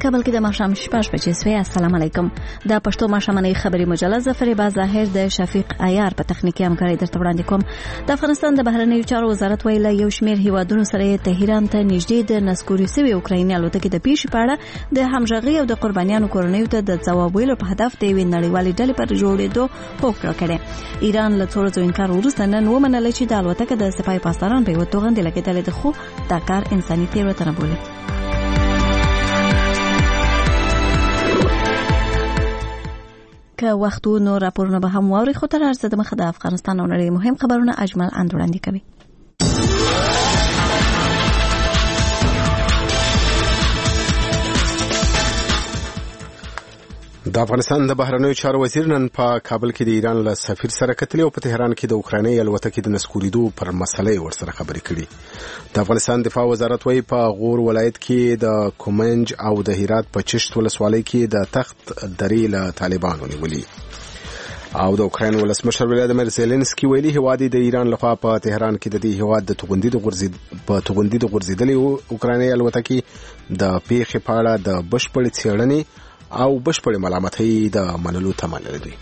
کابل کې د ماښام 6 بجې سوی. السلام علیکم. د پښتو ماښامنۍ خبري مجله ظفر ظاهر د شفیق عیار په تخنیکی همکارۍ درته وړاندې کوم. د افغانستان د بهرنیو چارو وزارت ویل یو شمېر هیوادونو سره تهران ته نږدې د نسکوري سوي اوکرایني الوتکې د پیښې په اړه د همغږي او د قربانیانو کورنیو ته د ځواب ویلو په هدف د یوې نړیوالې ډلې پر جوړېدو هوکړه کړې. ایران له څو ورځو انکار وروسته نن ومنله چې د الوتکې د سپای پاسداران په یوه توغندي لګېدلې ده، خو دا کار انساني تېروتنه بولي. که وختو نور راپورونه به هم واوري، خو تر هر څه د مخه د افغانستان او نړۍ مهم خبرونه اجمل وړاندې کوي. د افغانستان د بهرنیو چارو وزیر نن په کابل کې د ایران له سفیر سره کتلې او په تهران کې د اوکرایني الوتکې د نسکوریدو پر مسلې ورسره خبرې کړې. د افغانستان دفاع وزارت وايي په غور ولایت کې د کومنج او د هرات په چشت ولسوالۍ کې د تخت درې له طالبانو نیولې. او د اوکراین ولسمشر ولادیمیر زيلنسکي ویلي هوادي د ایران لخوا په تهران کې د دې هواد د توغندي د غورځېدلې اوکرایني الوتکې د پیښې په اړه د بشپړې څېړنې او بشپړې ملامتۍ د منلو تمه لري.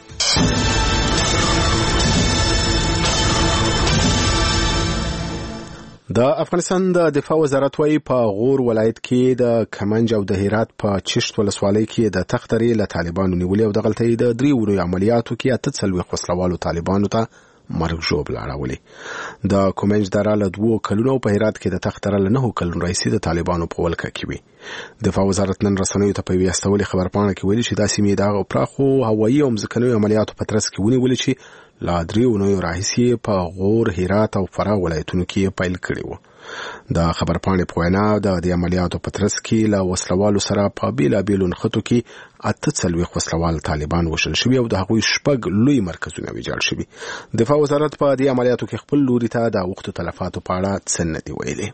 د افغانستان د دفاع وزارت وايي په غور ولایت کې د کمنج او د هرات په چشت ولسوالۍ کې د تخت درې له طالبانو نیولې او د غلطۍ د 3 ورو عملیاتو کې 48 وسلوالو طالبانو ته مرګ ژوبل اړولې. د کومنج دره له 2 کلونو په هرات کې د تخت دره له 9 کلونو راځي د طالبانو په ولکه کې وي. دفاع وزارت نن رسنیو ته په ویستولې خبرپاڼه کې ویلي چې دا سیمې د پراخو هوایي او ځمکنیو عملیاتو په ترڅ کې ونیول چې لا 3 اونیو راهیسې په غور، هرات او فراه ولایتونو کې پیل کړي وو. د خبرپاڼې په وینا د عملیاتو په ترڅ کې له وسلوالو سره په بیلابیلو نښتو کې 48 وسلوال طالبان وشل شوي او د هغوی 6 لوی مرکزونه ویجاړ شوي. دفاع وزارت په دې عملیاتو کې خپل لوري ته د وختو تلفاتو په اړه څه نه دی ویلي.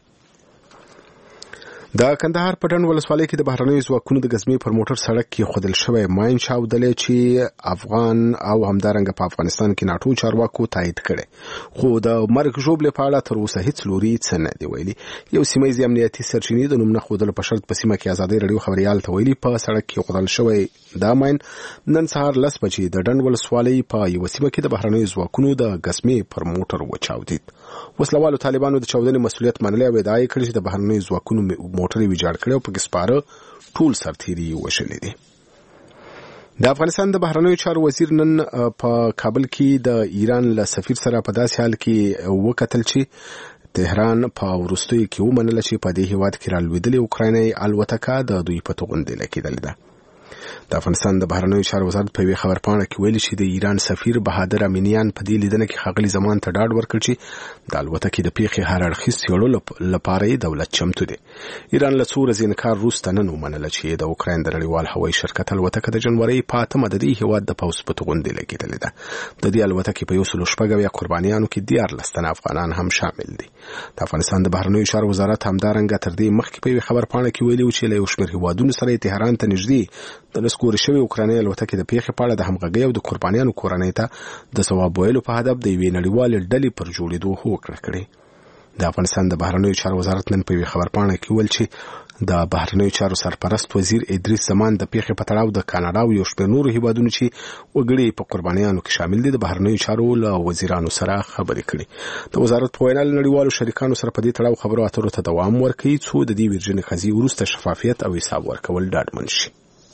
د کندهار پټن ولسوالۍ کې د بهرنیو ځواکونو د غزمې پر موټر سړک کې خودل شوی ماین چاودلې چې افغان او همدارنګه په افغانستان کې ناټو چارواکو تایید کړي، خو د مرګ ژوبلې په اړه تر اوسه هیڅ لوري څه نه دی ویلي. یو سیمایي امنیتي سرچینې د نوم نه خودل په شرط په سیمه کې ازادي رادیو خبريال ته ویلي په سړک کې خودل شوی دا ماین نن سهار 10 بجې د ډند ولسوالۍ په یو سیمه کې د بهرنیو ځواکونو د غزمې پر موټر وچاودید. وسلوالو طالبانو د چاودنې مسؤلیت منلې او ادعا کړې چې د بهرنیو ځواکونو موټر ویجاړ کړي او په سپاره ټول سرتيري وشلې دي. د افغانستان د بهرنیو چارو وزیر نن په کابل کې د ایران له سفیر سره په داسې حال کې وکتل چې تهران په وروستیو کې ومنله چې په دې هیواد کې رالوېدلې اوکرایني الوتکه د دوی په توغندي لګېدلې ده. د افغانستان د بهرنیو چارو وزارت په خبرپاڼه کې ویلي چې د ایران سفیر بهادر امینیان په دې لیدنه کې ښاغلي زمان ته ډاډ ورکړ چې د الوتکې د پیښې هر اړخیز څېړلو لپاره دولت چمتو دی. ایران له څو ورځې انکار وروسته نن ومنله چې د اوکراین د نړیوال هوایي شرکت الوتکه د جنوري په 8 د دې هیواد د پوځ په توغندي لګېدلې ده. د دې الوتکې په 116 قربانیانو کې 14 تنه افغانان هم شامل دي. د افغانستان د بهرنیو چارو وزارت همدارنګه تر دې مخکې په خبرپاڼه کې ویلي چې له یو شمېر هیوادونو سره تهران ته نږدې د نسکوري شوی اوکرایني الوتکې د پیښې په اړه د همغږۍ او د قربانیانو کورنۍ ته د ثواب ویلو په هدف د یوې نړیوالې ډلې پر جوړېدو هوکړه کړې. د افغانستان د بهرنیو چارو وزارت نن په خبرپاڼه کې ویل چې د بهرنیو چارو سرپرست وزیر ادریس زمان د پیښې په تړاو د کاناډا او یو شمېر نورو هیوادونو چې وګړي په قربانیانو کې شامل دي د بهرنیو چارو له وزیرانو سره خبرې کړې. د وزارت په وینا نړیوالو شریکانو سره په دې تړاو خبرو اترو ته دوام ورکړي څو د دې ورجنې قضیې وروسته شفافیت او حساب ورکول ډاډمن شي.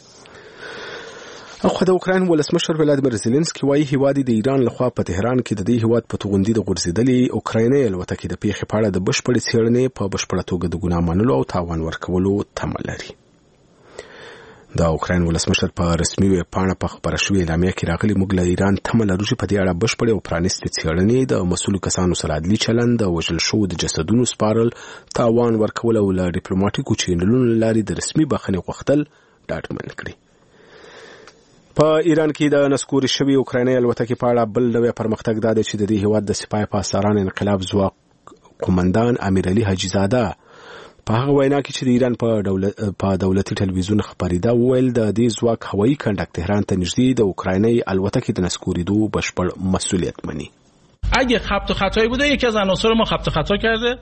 خو د اوکراین ولسمشر ولادیمیر زيلنسکي وايي هیواد د ایران لخوا په تهران کې د دې هیواد په توغندي د غورځېدلې اوکرایني الوتکې د پیښې په اړه د بشپړې څېړنې په بشپړه توګه د ګناه منلو او تاوان ورکولو تمه لري. د اوکراین ولسمشر په رسمي ویبپاڼه په خبره شوې اعلامیه کې راغلي موږ له ایران تمه لرو چې په دې اړه بشپړې او پرانیستې څېړنې د مسؤلو کسانو سره عدلي چلند، د وژل شوو د جسدونو سپارل، تاوان ورکول او له ډیپلوماټیکو چینلونو له لارې د رسمي بخښنې غوښتل ډاډمن کړي. په ایران کې د نسکوري شوی اوکرایني الوتکې په اړه بل نوې پرمختګ دا دی چې د دې هیواد د سپای پاسداران انقلاب ځواک قومندان امیر علي حاجي زاده په هغه وینا کې چې د ایران په دولتي ټلویزیون خبرېده وویل د دې ځواک هوایي کنډک تهران ته نږدې د اوکرایني الوتکې د نسکوریدو بشپړ مسئولیت مني. اگه خبط و خطایی بوده یکی از عناصر ما خبط و خطا کرده.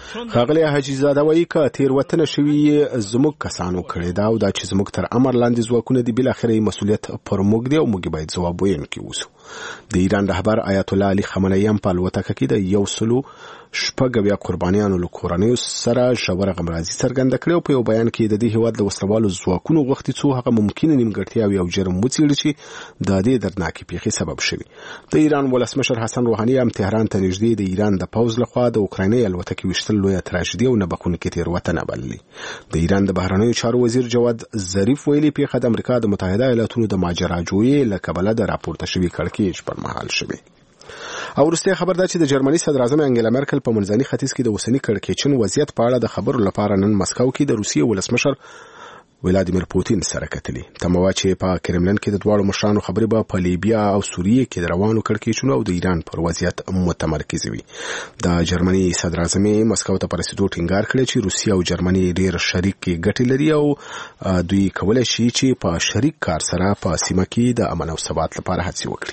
ښاغلی حاجي زاده وایي که تېروتنه شوي زموږ کسانو کړې ده او دا چې زموږ تر امر لاندې ځواکونه دي بالاخره یې مسؤلیت پر موږ دی او موږ باید ځواب ویونکي اوسو. د ایران رهبر آیت الله علي خامنه‌ای هم په الوتکه کې د 100 قربانیانو له کورنیو سره ژوره غمرازي څرګنده کړې او په یو بیان کې د دې هیواد د وسلوالو ځواکونو غوښتي څو هغه ممکنه نیمګړتیاوې او جرم وڅېړي چې د دې دردناکې پیښې سبب شوي. د ایران ولسمشر حسن روحاني هم تهران ته نږدې د ایران د پوځ لخوا د اوکرایني الوتکې ویشتل لویه تراژیدي او نه بخښونکې تېروتنه بللې. د ایران د بهرنیو چارو وزیر جواد ظریف ویلي پیښه د امریکا د متحده ایالاتونو د ماجراجویۍ له کبله د راپورته شوي کړکېچ پر مهال شوي. او وروستی خبر دا چې د جرمني صدر اعظم انګلا مرکل په منځني ختیځ کې د اوسني کړکېچن وضعیت په اړه د خبرو لپاره نن مسکو کې د روسیې ولسمشر ولادیمیر پوتین سره کتلي. تموا چې په کرملن کې د دواړو مشرانو خبرې به په لیبیا او سوریه کې د روانو کړکېچونو او د ایران پر وضعیت متمرکز وي. د جرمني صدر اعظم مسکو ته پر رسیدو ټینګار کړی چې روسیه او جرمني ډېر شریک ګټې لري او دوی کولای شي چې په شریک کار سره په سیمه کې د امن او ثبات لپاره هڅې وکړي.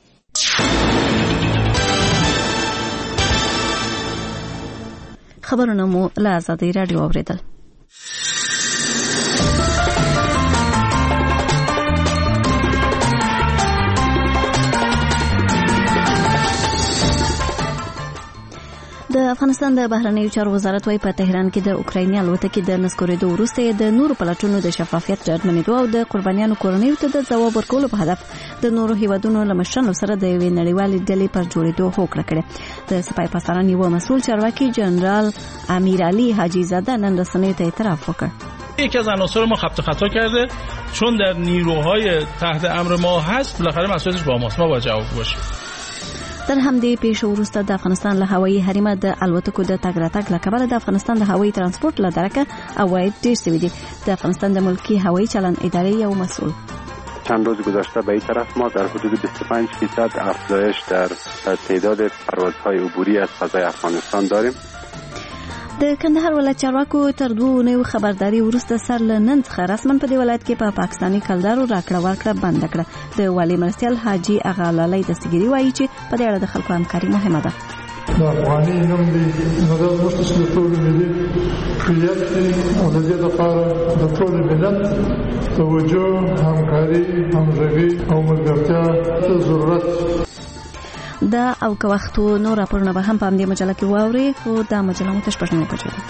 خبرونه مو له آزادۍ راډیو اوریدل. د افغانستان د بهرنیو چارو وزارت وايي په تهران کې د اوکرایني الوتکې د نسکورېدو وروسته د نورو پلټونو د شفافیت ډاډمنېدو او د قربانیانو کورنیو ته د ځواب ورکولو په هدف د نورو هیوادونو له مشرانو سره د یوې نړیوالې ډلې پر جوړېدو هوکړه کړې. د سپاه پاسداران یو مسؤل چارواکي جنرال امیرعلی حاجی زاده نن رسنیو ته اعتراف وکړ. یکی از عناصر ما خطا کرده چون در نیروهای تحت امر ما هست بالاخره مسئولیتش با ماست، ما باید جواب باشیم. تر همدې پیښو وروسته د افغانستان له هوایي حریم د الوتکو د تګ راتګ له کبله د افغانستان د هوایي ترانسپورت له درکه عواید ډېر شوي دي. د افغانستان د ملکی هوایي چلند ادارې یو مسؤل چند روز گذشته به این طرف ما در حدود 25% افزایش در تعداد پروازهای عبوری از فضای افغانستان داریم. د کندهار ولایت چارواکو تر 2 نوو خبرداري وروسته سر له نن څخه رسمن په دې ولایت کې په پاکستاني کلدارو راکړه ورکړه بند کړه. د والي مرستیال حاجی اغا لالی دستګيري وایي چې په دې اړه د خلکو همکاري مهمه ده. د افغاني نوم دی نظر مختص له ټول ملي فعالیت او د دې لپاره د ټول ملت توجه همکاري همغږي او ملګرتیا ته ضرورت دا او که وختو نور راپورونه به هم په همدې مجله کې واورئ خو دا مجله مو تشپږ بجې ده.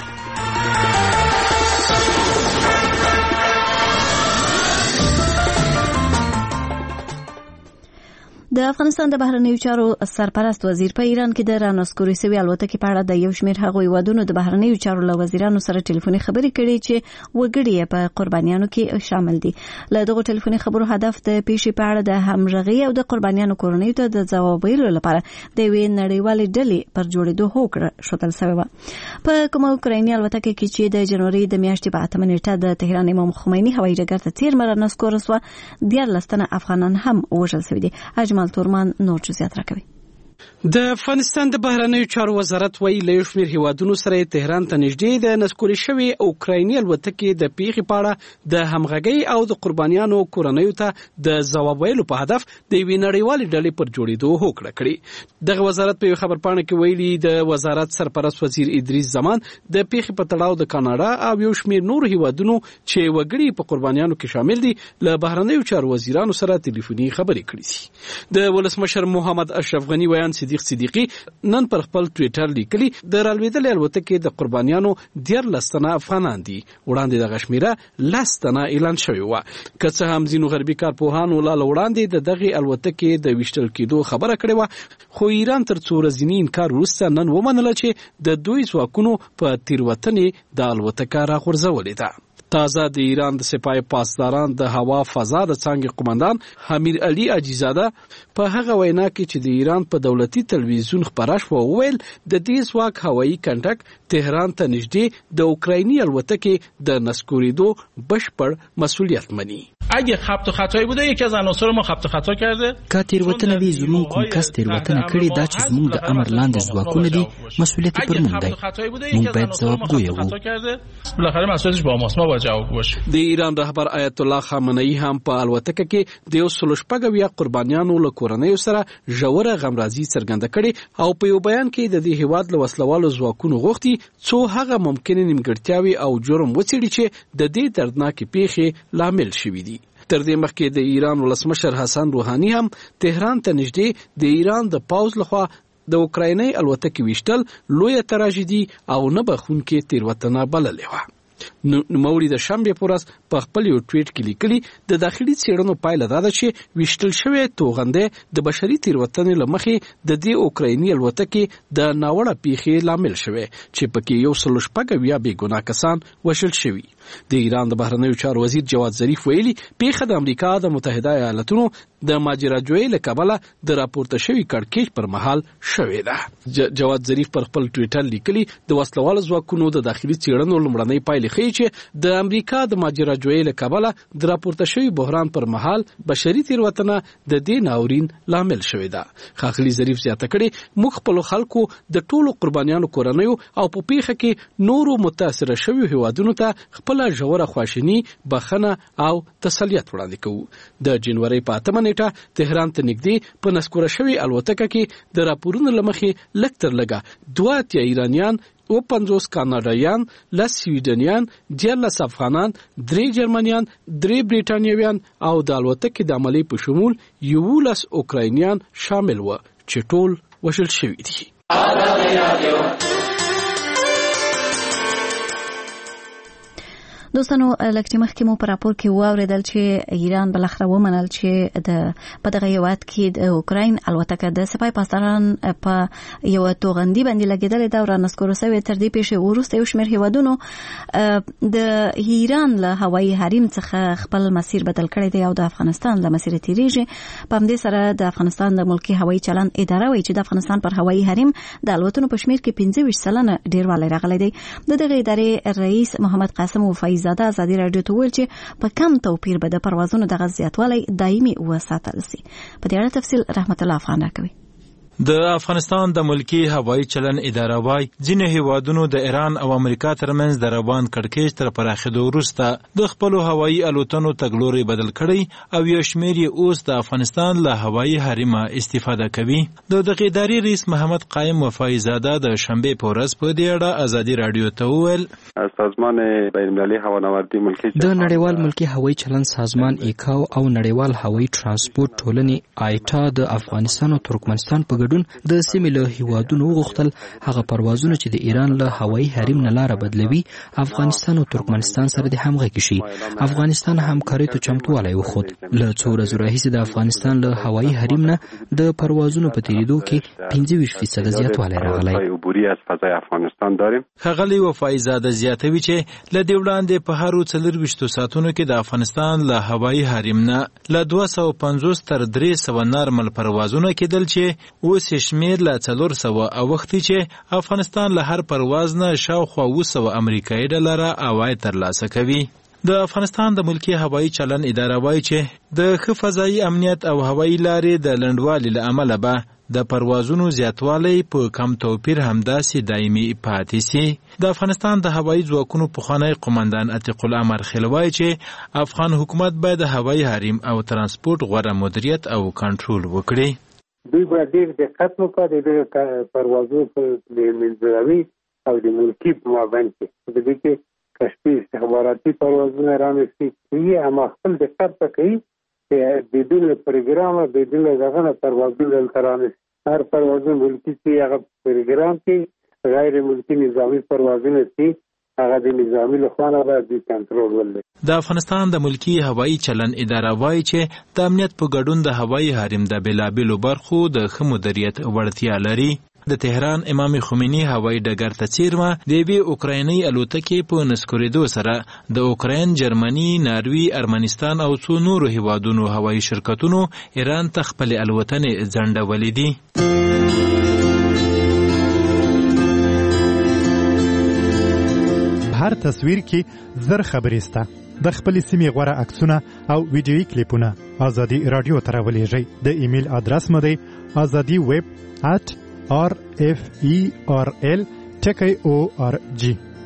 د افغانستان د بهرنیو چارو سرپرست وزیر په ایران کې د رانسکوري سوي الوتکې په اړه د یو شمېر هغو هیوادونو د بهرنیو چارو له وزیرانو سره ټلیفوني خبرې کړې چې وګړي په قربانیانو کې شامل دي. له دغو ټلیفوني خبرو هدف د پیښې په اړه د همغږۍ او د قربانیانو کورنیو ته د ځواب ویلو لپاره د یوې نړیوالې ډلې پر جوړېدو هوکړه شوتل شوې وه. په کومه اوکرایني الوتکه کې چې د جنوري د میاشتې په 8 نیټه د تهران امام خمیني هوایي ډګر ته څیرمه رانسکوره سوه 14 تنه افغانان هم وژل شوي دي. تورمان نور جزئیات راکوي. د افغانستان د بهرنیو چارو وزارت وایي له یو شمېر هیوادونو سره تهران ته نږدې د نسکوري شوي اوکرایني الوتکې د پیښې په اړه د همغږۍ او د قربانیانو کورنیو ته د ځواب ویلو په هدف د یوې نړیوالې ډلې پر جوړېدو هوکړه کړې. دغه وزارت په یو خبرپاڼه کې ویلي د وزارت سرپرست وزیر ادریس زمان د پیښې په تړاو د کاناډا او یو شمېر نورو هیوادونو چې وګړي په قربانیانو کې شامل دي له بهرنیو چارو وزیرانو سره ټلیفوني خبرې کړې دي. د ولسمشر محمد اشرف غنی ویان صدیقی نن پر خپل ټوئیټر لیکلي د رالوېدلې الوتکې د قربانیانو 14 تنه افغانان دي. وړاندې د غشمیره 10 تنه اعلان شوی و. که څه هم ځینو غربي کارپوهانو لا وړاندې د دغه الوتکې د ویشتل کېدو خبره کړې و، خو ایران تر څو ورځې انکار وروسته نن ومنله چې د دوی ځواکونو په تیروتنې د الوتکه راغورځولې ده. تازه د ایران د سپاه پاسداران د هوا فضا د څانګې قومندان امیر علي عجیزاده په هغه وینا کې چې د ایران په دولتي تلویزیون خبره شوه وویل د دې ځواک هوایي کنټک تهران ته نږدې د اوکرایني الوتکې د نسکورېدو بشپړ مسؤلیت مني. اگه خبط و خطایی بوده یکی از عناصر ما خبط و خطا کرده. که تیروتنه وی زمون کوم کس تیروتنه کړي دا چې زمون د امر لاندې ځواکونه دي مسئولیت پر مونږ دی. مونږ باید ځوابګوی وو. بالاخره مسئولیتش با ماست. ما باید جواب باشیم. د ایران رهبر آیت الله خامنه‌ای هم په الوتکه کې د 116 قربانیانو له کورنیو سره ژوره غمرازي څرګنده کړي او په یو بیان کې د دې هیواد له وسلوالو ځواکونو غوښتي څو هغه ممکنه نیمګړتیاوي او جرم وڅېړي چې د دې دردناکې پیښې لامل شوي دي. تر دې مخکې د ایران ولسمشر حسن روحاني هم تهران ته نږدې د ایران د پاوز لخوا د اوکرایني الوتکې ویشتل لویه تراژیدي او نه بخښونکې تېروتنه بللې وه. نوموړي د شنبې په ورځ په خپل یو ټویټ کې لیکلي د داخلي څېړنو پایله دا ده چې ویشتل شوی توغندی د بشري تېروتنې له مخې د دې اوکرایني الوتکې د ناوړه پیښې لامل شوی چې پکې 116 بېګناه کسان وژل شوي. د ایران د بهرنیو چارو وزیر جواد ظریف ویلي پیښه د امریکا د متحده ایالاتونو د ماجراجویۍ له کبله د راپورته شوي کړکېچ پر مهال شوې ده. جواد ظریف پر خپل ټویټر لیکلي د وسلوالو ځواکونو د داخلي څېړنو لومړنۍ پایلې ښیي چې د امریکا د ماجراجویۍ له کبله د راپورته شوي بحران پر مهال بشري تېروتنه د دې ناورین لامل شوې ده. ښاغلي ظریف زیاته کړې موږ خپلو خلکو د ټولو قربانیانو کورنیو او په پیښه کې نورو متاثره شویو هیوادونو ته خپل ژوره خواشیني بخښنه او تسلیت وړاندې کوو. د جنوري په 8 نیټه تهران ته نږدې په نسکوره شوي الوتکه کې د راپورونو له مخې لږ تر لږه 2 ایرانیان 50 کاناډایان 10 سویډنیان 14 افغانان 3 جرمنیان 3 بریټانیویان او د الوتکې د عملې په شمول 11 اوکراینیان شامل و چې ټول وژل شوي دي. دوستانو لکه مخکې مو په راپور کې واوریدل چې ایران بلخره ومنل چې په دغه هیواد کې د اوکراین الوتکه د سپای پاسداران په یو توغندي باندې لګیدلې ده او رانسکور شوې. تر دې پیښې وروسته یو شمېر هیوادونو د ایران له هوایي حریم څخه خپل مسیر بدل کړی دی او د افغانستان له مسیر تیریږي. په همدې سره د افغانستان د ملکي هوایي چلند اداره وایي چې د افغانستان پر هوایي حریم د الوتنو په شمېر کې 25% ډیروالی راغلی دی. د دغه ادارې رئیس محمد قاسم وفایي زاده ازادي راډیو ته ویل چې په کم توپیر به د پروازونو دغه زیاتوالی دایمي وساتل شي. په دې اړه تفصیل رحمت الله افغان راکوي. د افغانستان د ملکی هوایي چلن اداره وايي ځینې هیوادونو د ایران او امریکا ترمنځ د روان کړکېچ تر پراخېدو وروسته د خپل هوایي الوتنو تګلوري بدل کړي او یو شمېر یې اوس د افغانستان له هوایي حریم استفاده کوي. د دغه ادارې رئیس محمد قائم وفایي زاده د شنبه په ورځ په دې اړه ازادي راډیو ته وویل سازمان بین‌المللي هوانوردی ملکی د نړیوال ملکی هوایي چلن سازمان ایکاو او نړیوال هوایي ترانسپورت ټولنې آیټا د افغانستان او ترکمنستان په د سیمې له هیوادونو وغوښتل هغه پروازونه چې د ایران له هوایي حریم نه لاره بدلوي افغانستان او ترکمنستان سره د همغږي شي. افغانستان همکارۍ ته چمتووالی وښود. له څو ورځو راهیسې د افغانستان له هوایي حریم نه د پروازونو په تیریدو کې 25% زیاتوالی راغلی. ښاغلي وفایي زاده زیاتوي چې له دې وړاندې په هرو 24 ساعتونو کې د افغانستان له هوایي حریم نه له 250 تر 300 نارمل پروازونه کېدل چې اوس شمیر له 400 او وختي چې افغانستان له هر پرواز نه شاوخوا 200 امریکایي ډالر عواید ترلاسه کوي. د افغانستان د ملکی هوایي چلن اداره وايي چې د ښه فضایي امنیت او هوایي لارې د لنډوالي له امله به د پروازونو زیاتوالی په کم توپیر همداسې دایمي پاتې سي. د افغانستان د هوایي ځواکونو پخوانی قومندان عتیق الامر خیل وایي چې افغان حکومت باید د هوایي حریم او ترانسپورت غوره مدیریت او کنټرول وکړي. دوی باید ډېر دقت وکړي د پروازونو په منځلاري او د ملکي په مابین کې د دې کې کشفي استخباراتي پروازونه رامنځته کیږي اما خپل دقت وکړي چې د دې پروګرام د دې دغه پروازونه رامنځته هر پروازونه ملکي چې هغه پروګرام کې غیر ملکي نظامی پروازونه چې هغه د نظامی لخوا نه باید کنټرول ولري. د افغانستان د ملکی هوایي چلن اداره وايي چې د امنیت په ګډون د هوایي حریم د بېلابېلو برخو د ښه مدیریت وړتیا لري. د تهران امام خمینی هوایي ډګر ته څیرمه د یوې اوکرایني الوتکې په نسکورېدو سره د اوکراین، جرمني، ناروی، ارمنستان او څو نورو هیوادونو هوایي شرکتونو ایران ته خپلې الوتنې ځنډولې دي. هر تصویر کې زر خبرې سته. د خپل سیمې غوره عکسونه او ویډیويي کلیپونه ازادي رادیو ته راولېږئ. د ایمیل ادرس مو دی azadi@rferl.org.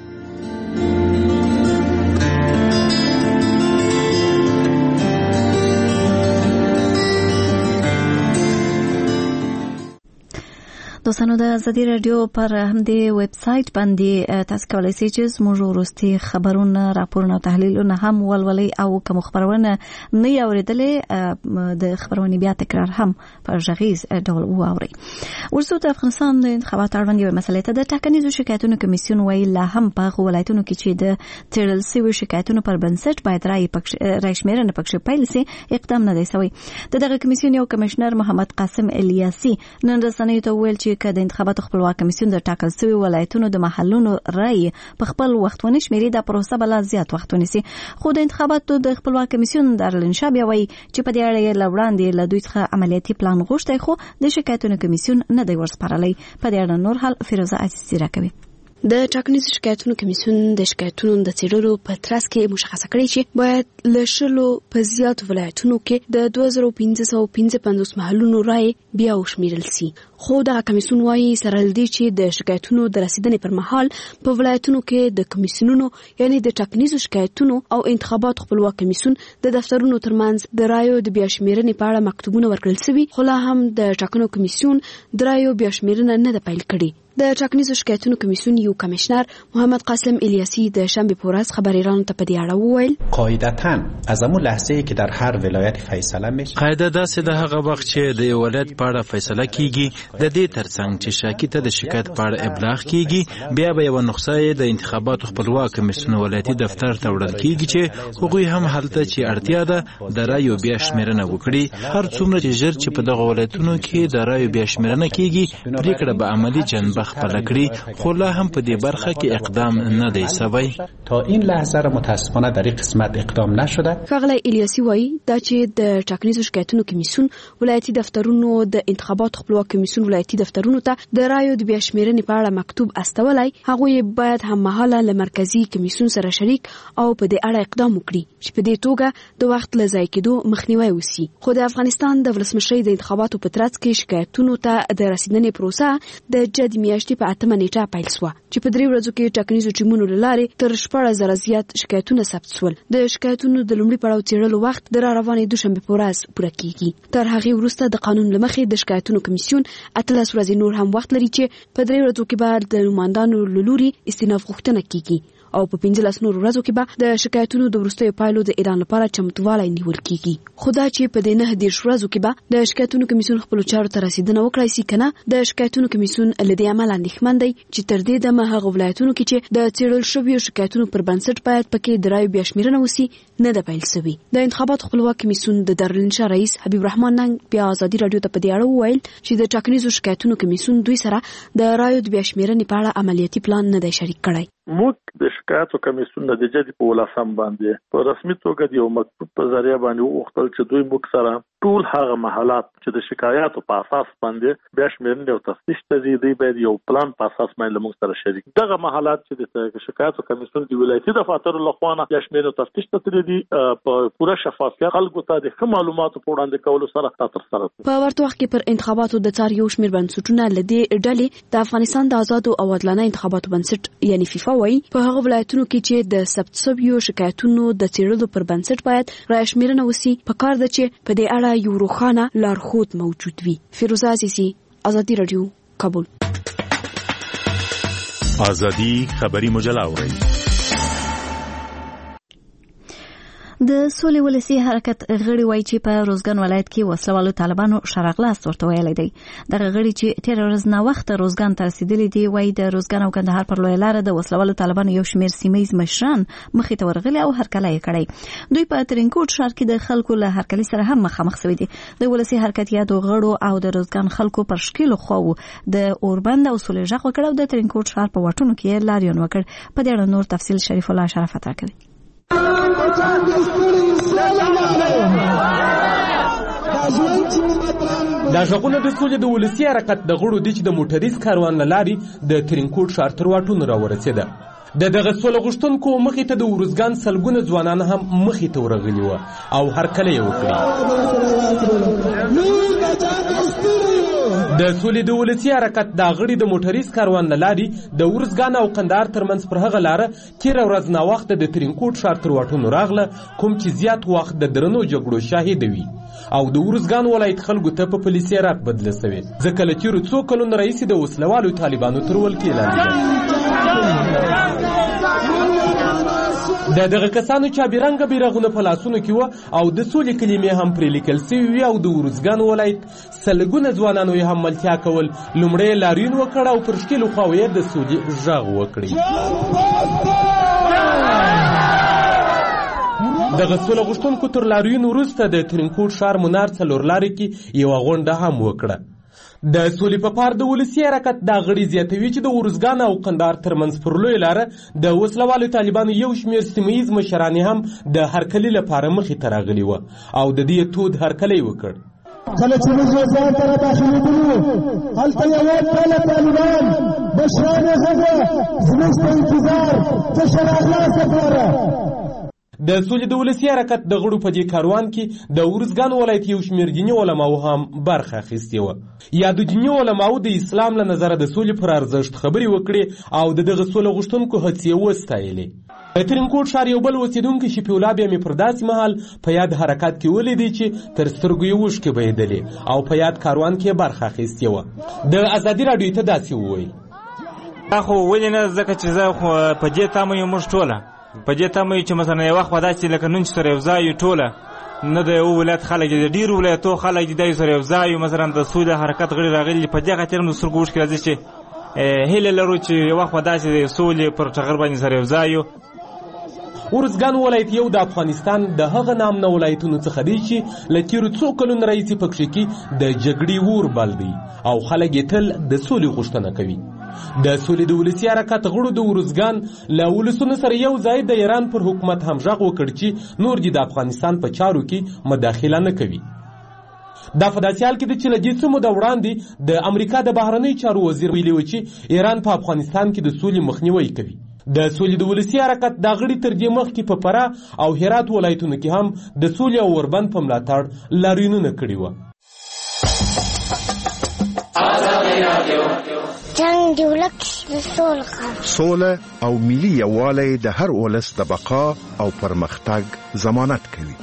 دوستانو د ازادي رادیو پر همدې ویب سټ باندې تاسو کولی شئ چې زموږ وروستي خبرونه، راپورونه او تحلیلونه هم ولولئ او کوم خبرونه نه اوریدلې د خبرونې بیا تکرار هم په غږیز ډول واورئ. ورسره د افغانستان د انتخاباتو اړوند یوه مسلې ته د ټاکنیزو شکایتونو کمیسیون وایي لا هم په هغو ولایتونو کې چې د څېړل شویو شکایتونو پر بنسټ باید رای شمیرنه پکښې پیل شي اقدام نه دی شوی. د دغه کمیسیون یو کمشنر محمد قاسم الیاسي نن رسنیو ته وویل چې که د انتخاباتو خپلواک کمیسیون د ټاکل شویو ولایتونو د محلونو رای په خپل وخت ونه شمیري، دا پروسه به لا زیات وخت ونیسي. خو د انتخاباتو د خپلواک کمیسیون دارالانشا بیا وایي چې په دې اړه یې له وړاندې له دوی څخه عملیاتي پلان غوښتی، خو د شکایتونو کمیسیون نه دی ورسپارلی. په دې اړه نور حال فیروزه عزیزي راکوي. د ټاکنیزو شکایتونو کمیسیون د شکایتونو د څېړلو په ترڅ کې مشخصه کړې چې باید له شلو په زیاتو ولایتونو کې د 2555 محلونو رای بیا وشمیرل شي. خو دغه کمیسیون وایي سره له دې چې د شکایتونو د رسیدنې پر مهال په ولایتونو کې د کمیسیونونو یعنی د ټاکنیزو شکایتونو او انتخاباتو خپلواک کمیسیون د دفترونو ترمنځ د رایو د بیا شمیرنې په اړه مکتوبونه ورکړل شوي، خو لا هم د ټاکنو کمیسیون د رایو بیا شمیرنه نه ده پیل کړې. د ټاکنیزو شکایتونو کمیسیون یو کمشنر محمد قاسم الیاسی د شنبه په ورځ خبریرانو ته په دې اړه وویل قاعدتاً از همون لحظه‌ای که در هر ولایت فیصله میشه قاعده داسې د هغه وخت چې د یو ولایت په اړه فیصله کیږي د دې ترڅنګ چې شاکی ته د شکایت په اړه ابلاغ کیږي بیا به یو نسخه د انتخاباتو خپلواک کمیسیون ولایتي دفتر ته وړل کیږي چې هغوی هم هلته چې اړتیا ده د رایو بیا شمیرنه وکړي. هر څومره چې ژر چې په دغه ولایتونو کې د رایو بیا شمیرنه کیږي پریکړه به عملی جنبه خپل کړي، خو لا هم په دې برخه کې اقدام نه دی شوی. تا این لحظه را متاسفانه در این قسمت اقدام نشده. ښاغلی الیاسی وایي دا چې د ټاکنیزو شکایتونو کمیسیون ولایتي دفترونو د انتخاباتو خپلواک کمیسیون ولایتي دفترونو ته د رایو د بیا شمیرنې په اړه مکتوب استولی، هغوی باید هممهاله له مرکزي کمیسیون سره شریک او په دې اړه اقدام وکړي چې په دې توګه د وخت له ضایع کېدو مخنیوی وشي. خو د افغانستان د ولسمشرۍ د انتخاباتو په ترڅ کې شکایتونو ته د رسیدنې پروسه د جدي میاشتې په 8 نیټه پیل شوه چې په 3 ورځو کې ټاکنیزو ټیمونو له لارې تر 14,000 زیات شکایتونه ثبت شول. د شکایتونو د لومړي پړاو څېړلو وخت د راروانې دوشنبه په ورځ پوره کیږي. تر هغې وروسته د قانون له مخې د شکایتونو کمیسیون 18 ورځې نور هم وخت لري چې په 3 ورځو کې به د نمایندانو له لوري استیناف غوښتنه کیږي او په 15 نور ورځو کې به د شکایتونو د وروستیو پایلو د اعلان لپاره چمتووالی نیول کیږي. خو دا چې په دې 9 ورځو کې به د شکایتونو کمیسیون خپل چارو ته رسیدنه وکړای شي کنه، د شکایتونو کمیسیون له دې عمل اندېښمن دی چې تر دې دمه هغه ولایتونو کې چې د څېړل شویو شکایتونو پر بنسټ باید پکې د رایو بیا شمیرنه وشي نه ده پیل شوې. د انتخاباتو خپلواک کمیسیون د دارالانشا رئیس حبیب رحمان ننګ بیا ازادي رادیو ته په دې اړه وویل چې د ټاکنیزو شکایتونو کمیسیون دوی سره د رایو د بیا شمیرنې په اړه عملیاتي پلان نه دی شریک کړی. موږ د شکایتو کمیسیون د جدي په ولاسم باندې په رسمي توګه د یو مکتوب په ذریعہ باندې وغوښتل چې دوی موږ سره ټول هغه محلات چې د شکایاتو په اساس باندې بیا شمیرنې او تفتیش ته دی باید یو پلان په اساس باندې موږ سره شریک. دغه محلات چې د شکایتو کمیسیون د ولایتي دفاتر له خوا نه بیا شمیرنې او تفتیش ته دي په پوره شفافیت خلکو ته د معلوماتو په وړاندې کولو سره تر سره. په ورته وخت کې پر انتخاباتو د څار یو شمېر بنسټونه لدې ډلې د افغانستان د آزادو او عادلانه انتخاباتو بنسټ یعنی فیفا وایي په هغه ولایتونو کې چې د ثبت شویو شکایتونو د څېړلو پر بنسټ باید رای شمیرنه وشي، په کار ده چې په دې اړه یو روښانه لارښود موجود وي. فیروزه عزیزي، ازادي رادیو، کابل. ازادي خبري مجله اورئ. د سولې ولسی حرکت غړي وایي چې په روزګان ولایت کې وسلوالو طالبانو شرغلاست ورته ویلي دی. دغه غړي چې تیر ورځ نه وخت روزګان ته رسیدلي دي وایي د روزګان او کندهار پر لوی لار د وسلوالو طالبانو یو شمېر سیمایي مشران مخې ته ورغلي او هرکلی یې کړی. دوی په ترینکوټ ښار کې د خلکو له هرکلي سره هم مخامخ شوي دي. د ولسی حرکت یادو غړو او د روزګان خلکو پر شکیلو خو د اوربند او سولې ژغ وکړ او د ترینکوټ ښار په وټونو کې لاریون وکړ. په دې اړه نور تفصیل شریف الله شرافت راکوي. دا ژغونه د سولې د ولسی حرکت د غړو دي چې د موټریز کاروان له لارې د ترینکوټ ښار تر واټونو راورسېده. دغه سوله غوښتونکو مخې ته د ارزګان سلګونه ځوانان هم مخې ته ورغلي وو او هرکلی یې وکړي. د سولې د ولسي حرکت دا غړي د موټریز کاروان له لارې د ارزګان او قندهار ترمنځ پر هغه لاره تېره ورځ ناوخته د ترینکوټ ښار تر واټونو راغله، کوم چې زیات وخت د درنو جګړو شاهد وي او د ارزګان ولایت خلکو ته په پولیسي راک بدله سوې، ځکه له تېرو څو کلونو راهیسې د وسلوالو طالبانو تر ولکې لاندې ده. دغه کسانو چابرنګه بیرغونه په لاسونو کې وه او د سولې کلمې هم پرې لیکل سوي وي او د ارزګان ولایت سلګونه ځوانانو یې هم ملتیا کول. لومړی یې لاریون وکړ او پر ښکېلو خواوو یې د سولې غږ وکړي. دغه سوله غوښتونکو تر لاریون وروسته د ترینکوټ ښار منار څلور لارې کې یوه غونډه هم وکړه. د سولې په پار د ولسي حرکت دا غړي زیاتوي چې د ارزګان او قندهار ترمنځ پر لویه لاره د وسلوالو طالبانو یو شمېر سیمه ییز مشران هم د هرکلي لپاره مخې ته راغلي وه او د دې تود هرکلی وکړ. کله چې موږ ځان ته راداخلېدلو هلته یوه ټوله طالبان مشران یې هغه زموږ په انتظار تشه راخلاصه کړه. د سولې د ولسي حرکت د غړو په دې کاروان کې د ارزګان ولایت یو شمېر دیني علماو هم برخه اخیستې وه. یا د دیني علماو د اسلام له نظره د سولې پر ارزښت خبرې وکړې او د دغه سوله غوښتونکو هڅې یې وستایلې. د ترینکوټ ښار یو بل اوسېدونکی شفیع الله بیا مې پر داسې مهال په یاد حرکت کې ولیدی چې تر سترګو یې اوښکې بهېدلې او په یاد کاروان کې برخه اخیستې وه. د ازادي راډیو ته داسې وویل: دا خو ولې نه، ځکه چې زه خو په دې تمه یم، موږ ټوله په دې تمه یو چې مثلا یو وخت به داسې لکه نن چې سره یو ځای یو ټوله نه د یو ولایت خلک دي، د ډېرو ولایتو خلک دي، دا یو سره یو ځای یو مثلا د سولې حرکت غړي راغلي. په دې خاطر هم د سترګو اوښکې راځي چې هیله لرو چې یو وخت به داسې د سولې پر ټغر باندې سره یو ځای یو. ارزګان ولایت یو د افغانستان د هغه نامنه ولایتونو څخه دی چې له تېرو څو کلونو راهیسې په کښې کې د جګړې اور بل دی او خلک یې تل د سولې غوښتنه کوي. د سولې د ولسي حرکت غړو د ارزګان له ولسونو سره یو ځای د ایران پر حکومت هم غږ وکړ چې نور دې د افغانستان په چارو کې مداخله نه کوي. دا په داسې حال کې ده چې له دې څه موده وړاندې د امریکا د بهرنیو چارو وزیر ویلي و چې ایران په افغانستان کې د سولې مخنیوی کوي. د سولې د ولسي حرکت دا غړي تر دې مخکې په فراه او هرات ولایتونو کې هم د سولې او اوربند په ملاتړ لاریونونه کړي وه. جنګ د ولس د سوله او ملي یووالی د هر ولس د بقا او پرمختګ ضمانت کوي.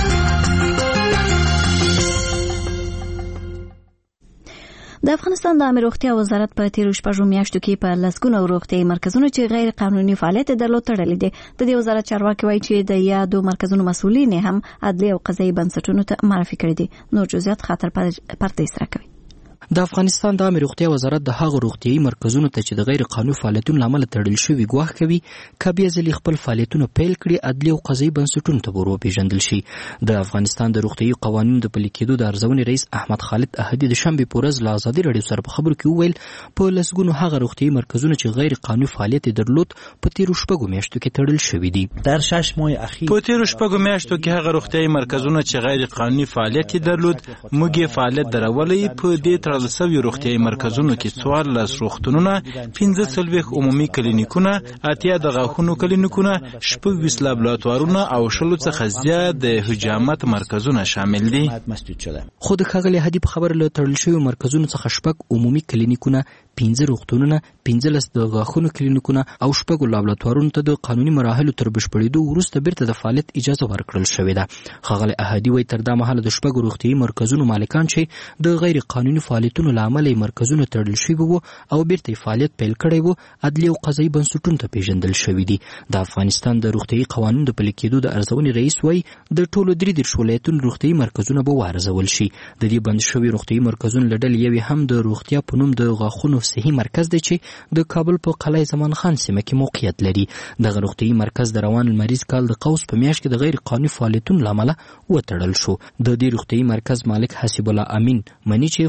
د افغانستان د عامه روغتیا وزارت په تیرو شپږو میاشتو کې په لسګونو روغتیايي مرکزونو چې غیر قانوني فعالیت درلود تړلي دي. د دې وزارت چارواکي وایي چې د یادو مرکزونو مسؤلین هم عدلي او قضایي بنسټونو ته معرفي کړي دي. نور جزئیات خاطر پردیس راکوي. د افغانستان د عامه روغتیا وزارت د هغو روغتیايي مرکزونو ته چې د غیر قانوني فعالیتونو له امله تړل شوي ګواښ کوي که بیا ځلې خپل فعالیتونه پیل کړي عدلي او قضایي بنسټونو ته ور وپېژندل شي. د افغانستان د روغتیايي قوانینو د پلي کېدو د ارزونې رئیس احمد خالد احدي د شنبې په ورځ له ازادي راډیو سره په خبرو کې وویل په لسګونو هغه روغتیايي مرکزونه چې غیر قانوني فعالیت درلود په تیرو شپږو میاشتو کې تړل شوي دي. په تیرو شپږو میاشتو کې هغه روغتیايي مرکزونه چې غیر قانوني فعالیت درلود موږ یې فعالیت درولې. په دې تړل شوي روغتیايي مرکزونو کې 14 روغتونونه، 15 عمومي کلینیکونه، 80 د غاښونو کلینیکونه، 26 لابراتوارونه او 16 څخه زیات د حجامت مرکزونه شامل دي. خو د ښاغلي هدي په خبره له تړل شویو مرکزونو څخه 6 عمومي کلینیکونه، 15 روغتونونه، 15 د غاښونو کلینیکونه او 6 لابراتوارونو ته د قانوني مراحلو تر بشپړېدو وروسته بیرته د فعالیت اجازه ورکړل شوې ده. ښاغلي احدي وایي تر دا مهاله د 6 روغتیايي مرکزونو مالکان چې د غیر قانوني فعالیتونو له امله مرکزونه تړل شوي وو او بیرته فعالیت پیل کړی وو عدلي او قضایي بنسټونو ته پیژندل شوي دي. د افغانستان د روغتیايي قوانینو د پلي کېدو د ارزونې رئیس وایي د ټولو 33 ولایتونو روغتیايي مرکزونه به وارزول شي. د دې بند شوي روغتیايي مرکزونو له ډلې یو هم د روغتیا په نوم د غاښونو صحي مرکز دی چې د کابل په قلعه زمان خان سیمه کې موقعیت لري. دغه روغتیايي مرکز د روان لمریز کال د قوس په میاشت کې د غیر قانوني فعالیتونو له امله وتړل شو. د دې روغتیايي مرکز مالک حسیب الله امین مني چې فعالیت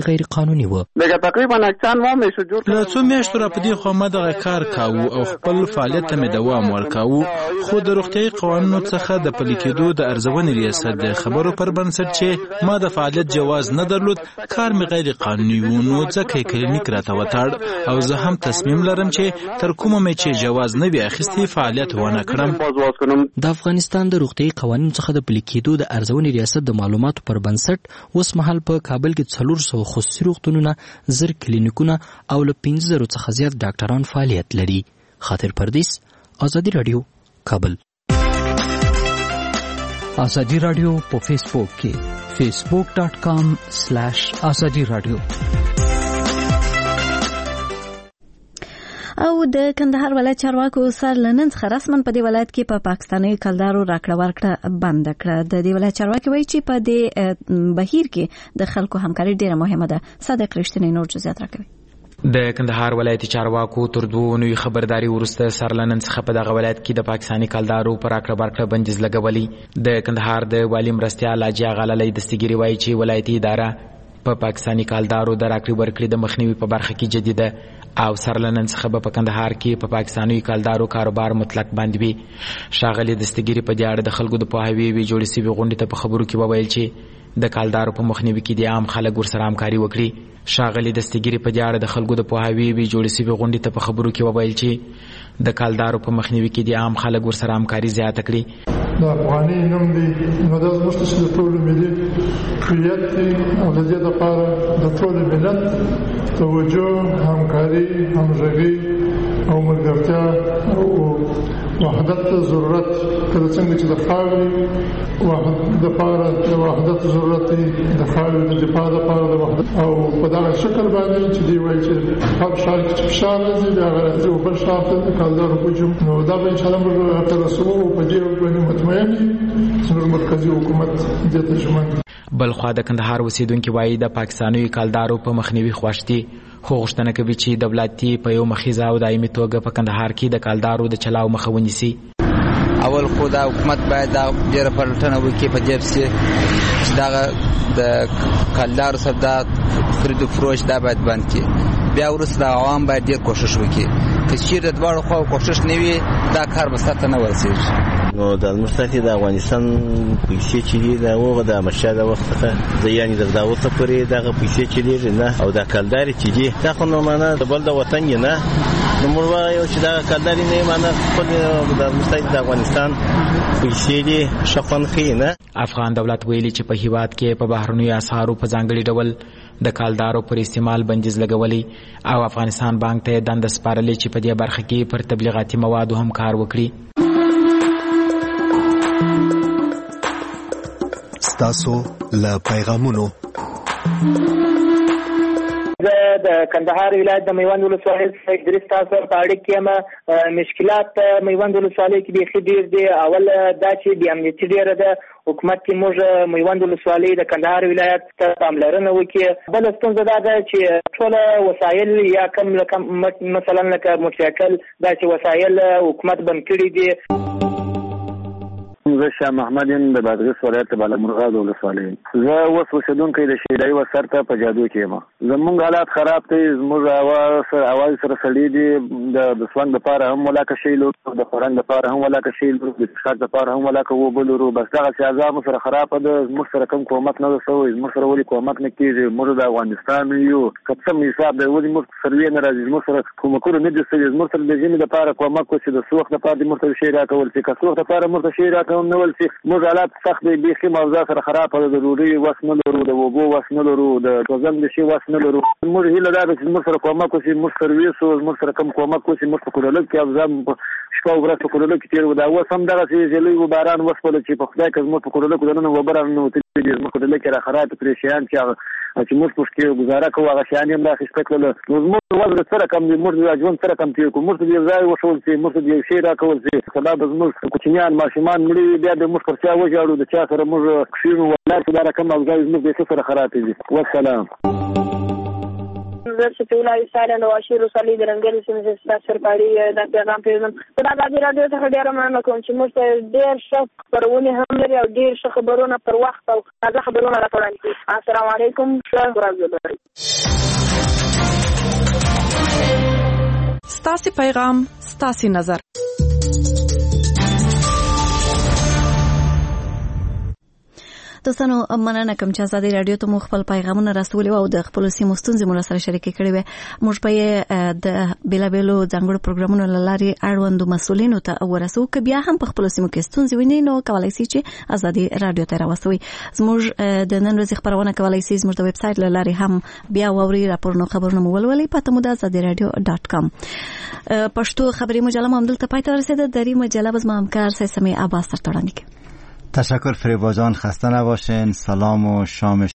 غیر قانوني و. تقریبا اکثر ما میشه جوړ له څو میاشتو را پدې خو ما دغه کار کاوه او خپل فعالیت ته دوام ورکاوه، خو د روغتیايي قوانینو څخه د پلي کېدو د ارزونې ریاست د خبرو پر بنسټ چې ما د فعالیت جواز نه درلود، کار مې غیر قانوني و، نو ځکه کلینیک راته وتاړ او زه هم تصمیم لرم چې تر کومه مې چې جواز نه وي اخیستی فعالیت ونه کړم. د افغانستان د روغتیايي قوانینو څخه د پلي کېدو د ارزونې ریاست د معلوماتو پر بنسټ اوس مهال په کابل کې 400 خصوصي روغتونونه، 1000 کلینیکونه او له 15,000 څخه زیات ډاکټران فعالیت لري. خاطر پردیس، آزادی رادیو، کابل. آزادی رادیو په فیسبوک کې facebook.com/azadi radio. او د کندهار ولایت چارواکو سر لنن څخه رسمن په دې ولایت کې په پاکستاني کلدارو راکړه ورکړه بند کړه. د دې ولایت چارواکي وایي چې په دې بهیر کې د خلکو همکاري ډیره مهمه ده. صادق رښتینی نور جزئیات راکوي. د کندهار ولایتي چارواکو تر 2 نوي خبرداري وروسته سرلنن څخه په دغه ولایت کې د پاکستاني کلدارو پر راکړه ورکړه بندیز لګولي. د کندهار د والی مرستیال حاجی غلالي دستګيري وایي چې ولایتي اداره په پاکستاني کلدارو د راکړې ورکړې د مخنیوي په برخه کې جديده او سرلنن څخه په کندهار کې په پاکستاني کلدارو کاروبار مطلق بند وي. شاغلي دستګيري په دې اړه د خلکو د پوهاوي وی جوړې سوي غونډې ته په خبرو کې وویل چې د کلدارو په مخنیوي کې د عام خلک ورسره همکاري وکړي. شاغلي دستګيري په دې اړه د خلکو د پوهاوي وی جوړې سوي غونډې ته په خبرو کې وویل چې د کلدارو په مخنیوي کې د عام خلک ورسره همکاري زیاته کړي. د افغاني نوم دی نو د مشترک د ټول ملي هویت او د دې لپاره د ټول ملت توجه، همکاري، همغږي او ملګرتیا او وحدت ضرورت کله څنګه چې د خاورې وحدت ضرورت دی، د خاورې د دفاع لپاره د وحدت او په دغه شکل باندې چې دی وایي چې هر شهر کې فشار راځي بیا راځي او بل شهر ته کلدارو هجوم، نو دا به انشاءالله موږ تر رسو په دې باندې مطمئن یو چې مرکزي حکومت دې ته ژمن. بلخوا د کندهار اوسیدونکو وایي د پاکستاني کلدارو په مخنیوي خوښ دي، خو غوښتنه کوي چې دولتي په یو مخیزه او دایمي توګه په کندهار کې د کلدارو د چلاو مخه ونیسي. اول خو دا حکومت باید دا ډیره پلټنه وکړي په دې چې دا د کلدارو سره دا خرید او فروش دا باید بند کړي. بیا وروسته عوام باید ډیر کوشش وکړي. که چیرې دواړو خوا کوشش نه وي دا کار به سرته نه ورسېږي. نو د المستقی د افغانستان پیسې چې دي دا وغه د مشاده وخت څخه ځیانې د داوته پرې دغه پیسې چې دي نه او د کلداري چې دي دا خو نو معنا د بل د وطن نه نو موږ یو چې دا کلداري نه معنا خپل د المستقی د افغانستان پیسې دي شخصن خینه. افغان دولت ویلي چې په هیواد کې په بهرنیو اسعارو په ځانګړي ډول د کلدارو پر استعمال بندیز لګولي او افغانستان بانک ته دنده سپارلې چې په دې برخه کې پر تبلیغاتي موادو هم کار وکړي. ستاسو له پیغامونو د کندهار ولایت د میوند ولسوالۍ څخه ادریس تاسو په اړه کې مشکلات میوند ولسوالۍ کې بيخي ډیر دي. اول دا چې د امنیتي ډیره ده حکومت کې موږ میوند ولسوالۍ د کندهار ولایت ته پاملرنه وکړي. بل ستونزه دا ده چې ټول وسایل یا کم مثلا لکه موټرسایکل دا چې وسایل حکومت بند کړي دي. زه شاه محمد د بادغیس ولایت بالامرغاد ولسوالۍ. زه اوس اوسېدونکی د شیدای وسر ته په جادو کې یم. زمونږ حالات خراب دي، زموږ هوا سره سړې دي. د سوانګ لپاره هم ولاکه شی لرو، د خورنګ لپاره هم ولاکه شی لرو، د ښکار لپاره هم ولاکه وبو لرو. بس دغه سیاست مو سره خراب ده. زموږ سره کوم کومک نه رسوي، زموږ سره ولې کومک نه کیږي. موږ د افغانستان یو کڅم حساب دی، ولې موږ سروي نه راځي. زموږ سره کومکونه نه دي سوي. زموږ سره د ژمي لپاره کومک وشي، د سوخت لپاره د موږ شی راکول شي، که سوخت لپاره موږ شی راکول نه ولسي. موږ حالات سخت دي، بيخي موضوع سره خراب ده. ضروري وس نه لرو، د وبو وس نه لرو، د توزن د شي وس نه لرو. موږ هیله ده چې موږ سره کومک وشي، موږ سرویس او موږ سره کوم کومک وشي. موږ په کولل کې افزام شپه او ورځ په کولل کې تیر ودا و سم دغه چې جلوي و باران وسپل چې په خدای کې موږ په کولل کې دنه و باران نو ته دې موږ کولل کې را خراب پریشان چې موږ په کې گزاره کوو هغه شان هم راخښ پکړل. نو موږ وځو سره کوم دې موږ ژوند سره کوم تیر کو موږ دې ځای وشول چې موږ دې شي را کول چې سبب موږ کوچنیان ماشومان مړي بیا د موږ پر چا وځاړو د چا سره موږ کښینو ولا چې دا کوم ځای موږ دې سره خراب دي. والسلام. منظر شفیعالله سالن او اشیر رسالي د رنګل سیمه ستاسو سرپاري د پیغام پیژنم په دغه راډیو څخه ډیره مننه کوم چې موږ ته ډیر ښه خبرونه هم لري او ډیر ښه خبرونه پر وخت او تازه خبرونه راکړل. السلام علیکم. ښه ورځ ولرئ. ستاسو پیغام ستاسو نظر. دوستانو مننه کوم چې ازادي رادیو ته مو خپل پیغامونه رسولي او د خپل سیمو ستونزې مو سره شریک کړي وي. موږ په د بیلابیلو ځانګړو پروګرامونو لاري اړوندو مسولینو ته ورسو که بیا هم په خپل سیمو کې ستونزې ویني نو کولای شي چې ازادي رادیو ته راوسوي. زموږ د نن ورځې خبرونه کولای شي زموږ د ویب سټ لاري هم بیا ووري راپورونه خبرونه مو ولولي پته مو د azadiradio.com. پښتو خبري مجله هم دلته پای ته رسیده. دری مجله باز ما همکار سیسمی عباس تر وړاندې. تشکر فریبا جان، خسته نباشین. سلام و شام